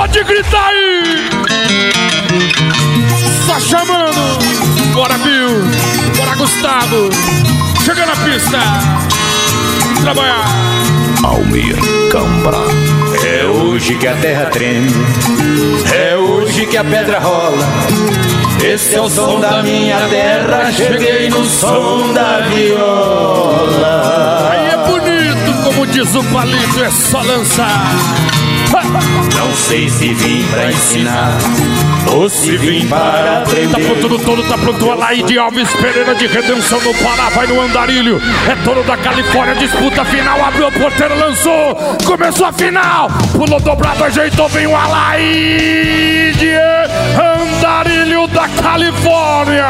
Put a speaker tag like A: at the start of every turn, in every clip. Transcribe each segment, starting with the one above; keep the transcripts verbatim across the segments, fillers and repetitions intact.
A: Pode gritar aí! Só chamando! Bora, Bill! Bora, Gustavo! Chega na pista! Trabalhar!
B: Almir Cambra.
C: É hoje que a terra treme, é hoje que a pedra rola. Esse é o som da minha terra, cheguei no som da viola.
A: Aí é bonito, como diz o palito, é só lançar.
C: Não sei se vim pra ensinar ou se vim para aprender.
A: Tá pronto no todo, tá pronto o Alaide Alves Pereira de Redenção no Pará, vai no Andarilho. É todo da Califórnia, disputa final, abriu a porteira, lançou, começou a final. Pulou dobrado, ajeitou, vem o Alaide Andarilho da Califórnia.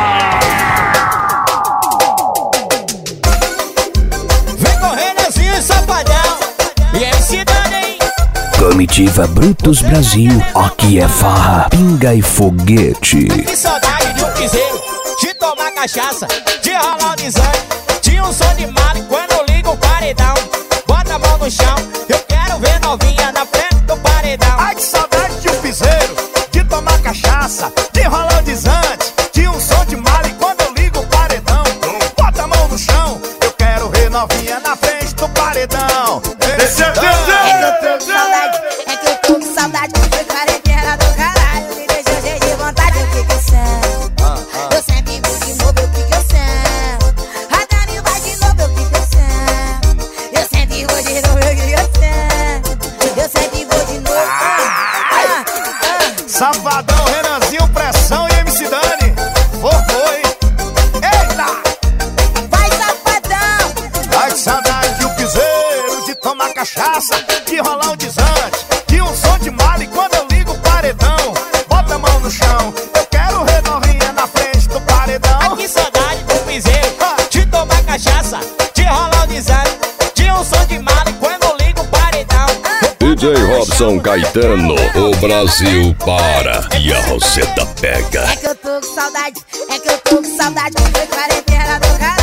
D: Vem correndo assim, safadão. E aí, cidade, hein?
B: Comitiva Brutus Brasil, aqui é farra, pinga e foguete.
D: Que saudade de um piseiro, de tomar cachaça, de rolar o desânimo, de um som de mala. E quando eu ligo o paredão, bota a mão no chão, eu quero ver novinha na frente do paredão.
E: Ai, que saudade de um piseiro, de tomar cachaça, de rolar o desante, de um som de mala. E quando eu ligo o paredão, bota a mão no chão, eu quero ver novinha na frente do paredão. Desce,
F: É que eu tô com saudade, é que eu tô com saudade. Foi quarentena do caralho, me deixou cheio de vontade. O que que eu sento? Eu sempre vou de novo, o que que eu sento? A Dani vai de novo, o que que eu sento? Eu sempre vou de novo, o que que eu sento? Eu sempre vou de novo. Ah, ah, ah.
E: Safadão, Renanzinho, Pressão e M C Dani. Foi, foi. Eita!
F: Vai, safadão!
E: Ai, que saudade de um piseiro, de tomar cachaça, de rolar um desante, de um som de mala. E quando eu ligo o paredão, bota a mão no chão, eu quero ver novinha na frente do paredão.
D: Ai, que saudade do piseiro, de tomar cachaça, de rolar o desânimo, de um som de mala. E quando eu ligo o paredão,
B: D J Robson Caetano, o Brasil para e a Roseta pega.
F: É que eu tô com saudade, é que eu tô com saudade. Foi quarentena do caralho.